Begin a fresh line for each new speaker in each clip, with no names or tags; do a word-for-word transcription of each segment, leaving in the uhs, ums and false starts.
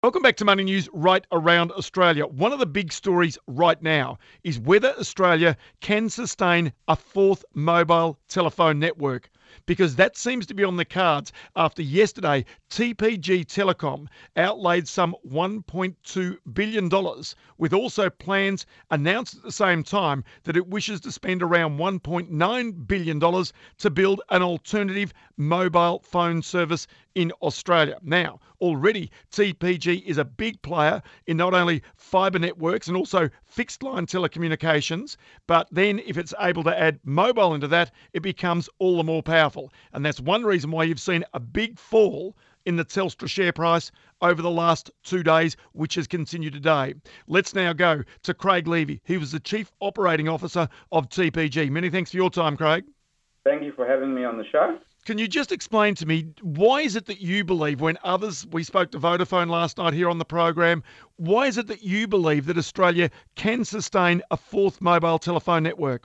Welcome back to Money News right around Australia. One of the big stories right now is whether Australia can sustain a fourth mobile telephone network, because that seems to be on the cards after yesterday T P G Telecom outlaid some one point two billion dollars, with also plans announced at the same time that it wishes to spend around one point nine billion dollars to build an alternative mobile phone service in Australia. Now, already T P G is a big player in not only fibre networks and also fixed line telecommunications, but then if it's able to add mobile into that, it becomes all the more powerful. And that's one reason why you've seen a big fall in the Telstra share price over the last two days, which has continued today. Let's now go to Craig Levy. He was the Chief Operating Officer of T P G. Many thanks for your time, Craig.
Thank you for having me on the show.
Can you just explain to me, why is it that you believe, when others, we spoke to Vodafone last night here on the program, why is it that you believe that Australia can sustain a fourth mobile telephone network?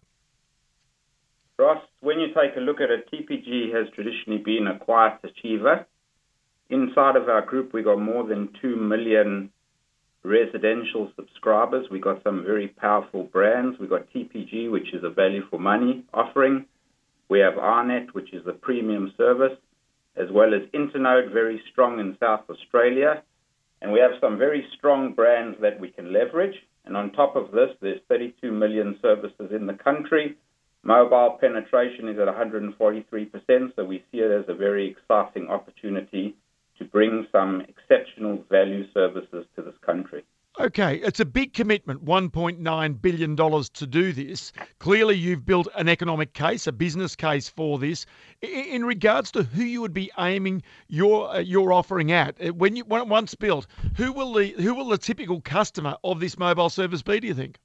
Ross, when you take a look at it, T P G has traditionally been a quiet achiever. Inside of our group, we got more than two million residential subscribers. We got some very powerful brands. We got T P G, which is a value for money offering. We have ARNet, which is a premium service, as well as Internode, very strong in South Australia. And we have some very strong brands that we can leverage. And on top of this, there's thirty-two million services in the country. Mobile penetration is at one hundred forty-three percent, so we see it as a very exciting opportunity to bring some exceptional value services to this country.
Okay, it's a big commitment, one point nine billion dollars to do this. Clearly, you've built an economic case, a business case for this. In regards to who you would be aiming your uh, your offering at, when you once built, who will the who will the typical customer of this mobile service be, do you think?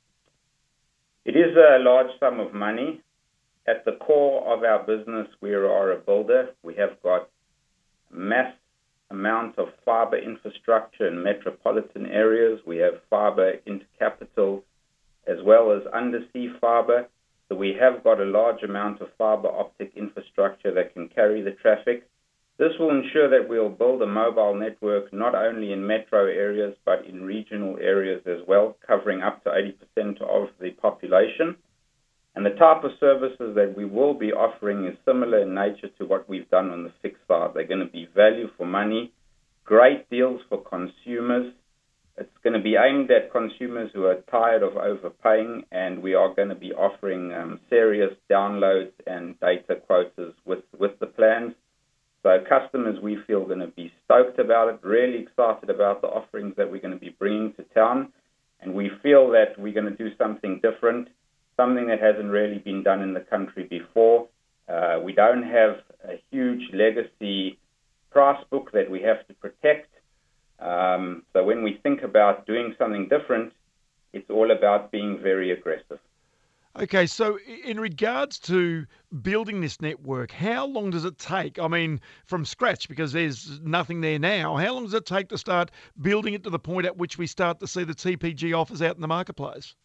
It is a large sum of money. At the core of our business, we are a builder. We have got mass amount of fibre infrastructure in metropolitan areas. We have fibre into capital as well as undersea fibre. So we have got a large amount of fibre optic infrastructure that can carry the traffic. This will ensure that we'll build a mobile network not only in metro areas but in regional areas as well, covering up to eighty percent of the population. And the type of services that we will be offering is similar in nature to what we've done on the fixed side. They're going to be value for money, great deals for consumers. It's going to be aimed at consumers who are tired of overpaying, and we are going to be offering um, serious downloads and data quotas with, with the plans. So customers, we feel, are going to be stoked about it, really excited about the offerings that we're going to be bringing to town. And we feel that we're going to do something different, something that hasn't really been done in the country before. Uh, we don't have a huge legacy price book that we have to protect. Um, so when we think about doing something different, it's all about being very aggressive.
Okay, so in regards to building this network, how long does it take? I mean, from scratch, because there's nothing there now. How long does it take to start building it to the point at which we start to see the T P G offers out in the marketplace?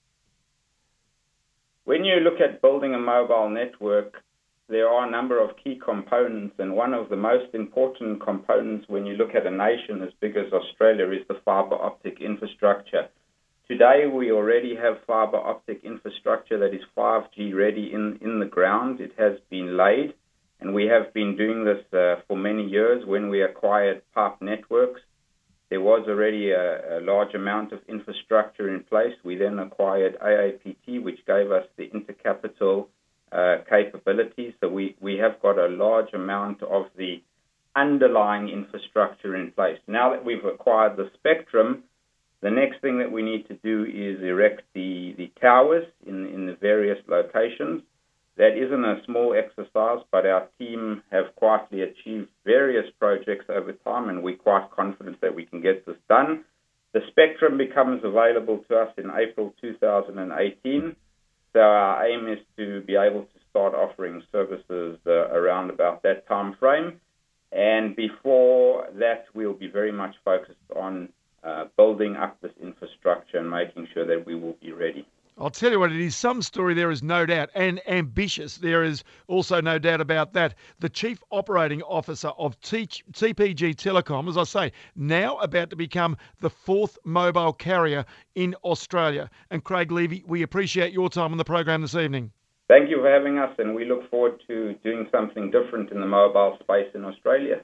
When you look at building a mobile network, there are a number of key components, and one of the most important components when you look at a nation as big as Australia is the fibre optic infrastructure. Today, we already have fibre optic infrastructure that is five G ready in, in the ground. It has been laid, and we have been doing this uh, for many years. When we acquired Pipe Networks, there was already a, a large amount of infrastructure in place. We then acquired A A P T, which gave us the intercapital uh, capability. So we, we have got a large amount of the underlying infrastructure in place. Now that we've acquired the spectrum, the next thing that we need to do is erect the, the towers in, in the various locations. That isn't a small exercise, but our team have quietly achieved various projects over time, and we're quite confident that we can get this done. The spectrum becomes available to us in April two thousand eighteen, so our aim is to be able to start offering services uh, around about that time frame. And before that, we'll be very much focused on uh, building up this infrastructure and making sure that we will be ready.
I'll tell you what, it is some story, there is no doubt, and ambitious. There is also no doubt about that. The Chief Operating Officer of T P G Telecom, as I say, now about to become the fourth mobile carrier in Australia. And Craig Levy, we appreciate your time on the program this evening.
Thank you for having us, and we look forward to doing something different in the mobile space in Australia.